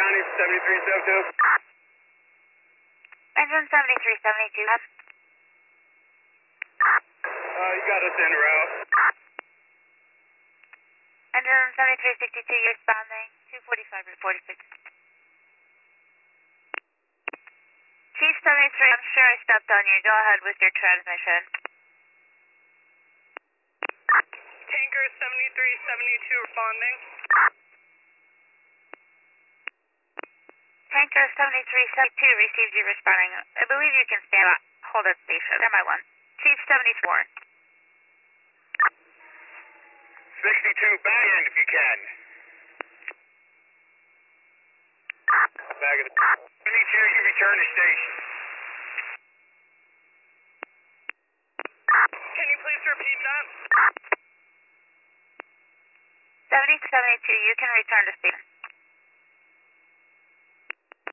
County, 7372. Engine 7372. You got us en route. Engine 7362, you're responding. 245 to 46. Chief 73, I'm sure I stepped on you. Go ahead with your transmission. Tanker 7372 responding. Tanker 7372 received you responding. I believe you can stand up. Hold at station. Stand by one. Chief 74. 62, back in if you can. Back in. 72, you return to station. Can you please repeat that? 7072, you can return to station.